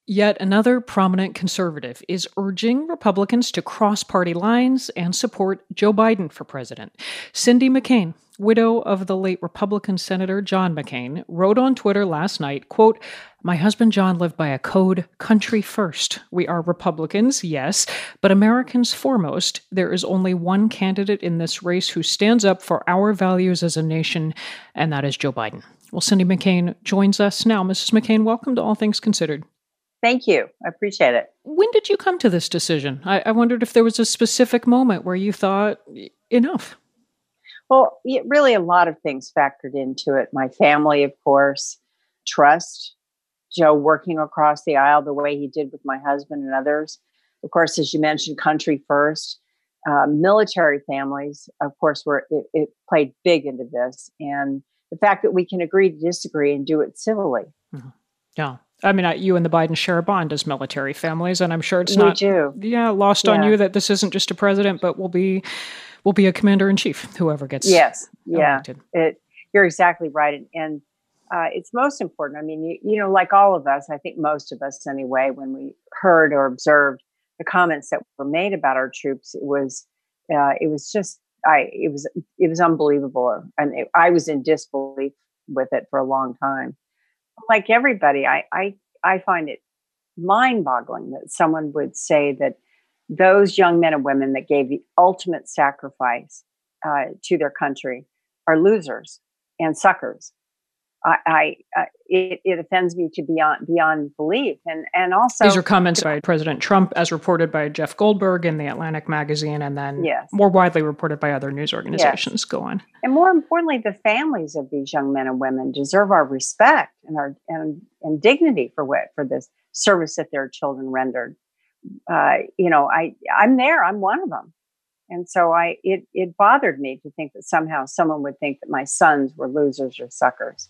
Yet another prominent conservative is urging Republicans to cross party lines and support Joe Biden for president. Cindy McCain, widow of the late Republican Senator John McCain, wrote on Twitter last night, quote, "My husband John lived by a code, country first. We are Republicans, yes, but Americans foremost. There is only one candidate in this race who stands up for our values as a nation, and that is Joe Biden." Well, Cindy McCain joins us now. Mrs. McCain, welcome to All Things Considered. Thank you. I appreciate it. When did you come to this decision? I wondered if there was a specific moment where you thought, enough. Well, really a lot of things factored into it. My family, of course, trust, Joe working across the aisle the way he did with my husband and others. Of course, as you mentioned, country first. Military families, of course, it played big into this. And the fact that we can agree to disagree and do it civilly. Mm-hmm. Yeah. I mean, you and the Biden share a bond as military families, and I'm sure it's not lost on you that this isn't just a president, but will be a commander in chief, whoever gets elected. You're exactly right, and it's most important. I mean, like all of us, I think most of us anyway, when we heard or observed the comments that were made about our troops, it was unbelievable, and I was in disbelief with it for a long time. Like everybody, I find it mind-boggling that someone would say that those young men and women that gave the ultimate sacrifice to their country are losers and suckers. It offends me to beyond belief, and also these are comments by President Trump, as reported by Jeff Goldberg in the Atlantic magazine, and then more widely reported by other news organizations. Yes. Go on. And more importantly, the families of these young men and women deserve our respect and dignity for this service that their children rendered. I'm there. I'm one of them. And so it bothered me to think that somehow someone would think that my sons were losers or suckers.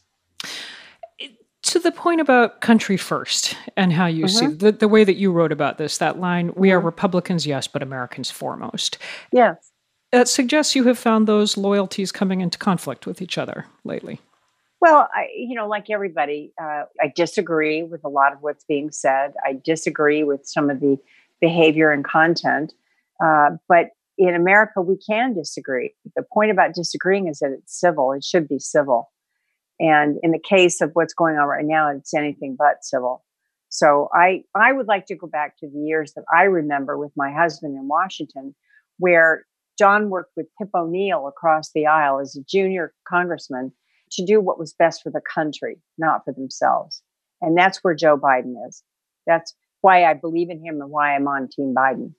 To the point about country first and how you see the way that you wrote about this, that line, "We are Republicans, yes, but Americans foremost." Yes. That suggests you have found those loyalties coming into conflict with each other lately. Well, like everybody, I disagree with a lot of what's being said. I disagree with some of the behavior and content. But in America, we can disagree. The point about disagreeing is that it's civil. It should be civil. And in the case of what's going on right now, it's anything but civil. So I would like to go back to the years that I remember with my husband in Washington, where John worked with Tip O'Neill across the aisle as a junior congressman to do what was best for the country, not for themselves. And that's where Joe Biden is. That's why I believe in him and why I'm on Team Biden.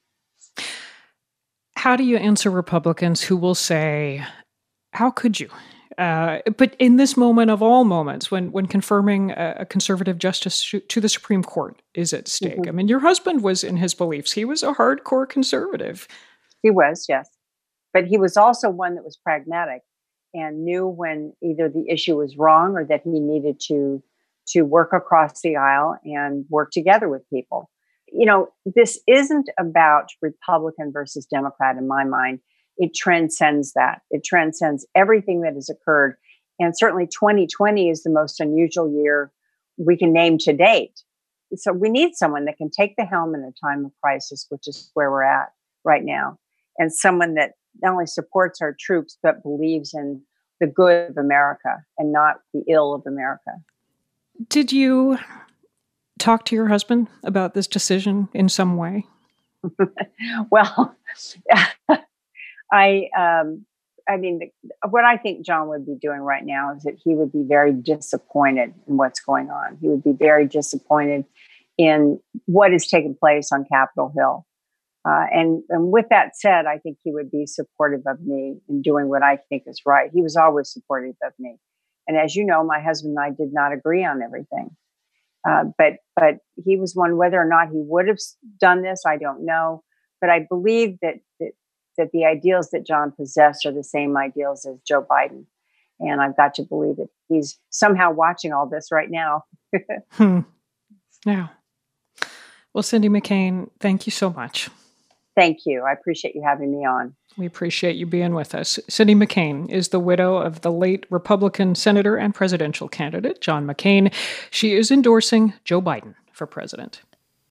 How do you answer Republicans who will say, how could you? But in this moment of all moments, when confirming a conservative justice to the Supreme Court is at stake, I mean, your husband was in his beliefs. He was a hardcore conservative. He was, yes. But he was also one that was pragmatic and knew when either the issue was wrong or that he needed to work across the aisle and work together with people. This isn't about Republican versus Democrat in my mind. It transcends that. It transcends everything that has occurred. And certainly 2020 is the most unusual year we can name to date. So we need someone that can take the helm in a time of crisis, which is where we're at right now. And someone that not only supports our troops, but believes in the good of America and not the ill of America. Did you talk to your husband about this decision in some way? Well, what I think John would be doing right now is that he would be very disappointed in what's going on. He would be very disappointed in what has taken place on Capitol Hill. And with that said, I think he would be supportive of me in doing what I think is right. He was always supportive of me. And as you know, my husband and I did not agree on everything. But he was one. Whether or not he would have done this, I don't know. But I believe that the ideals that John possessed are the same ideals as Joe Biden. And I've got to believe that he's somehow watching all this right now. Yeah. Well, Cindy McCain, thank you so much. Thank you. I appreciate you having me on. We appreciate you being with us. Cindy McCain is the widow of the late Republican senator and presidential candidate, John McCain. She is endorsing Joe Biden for president.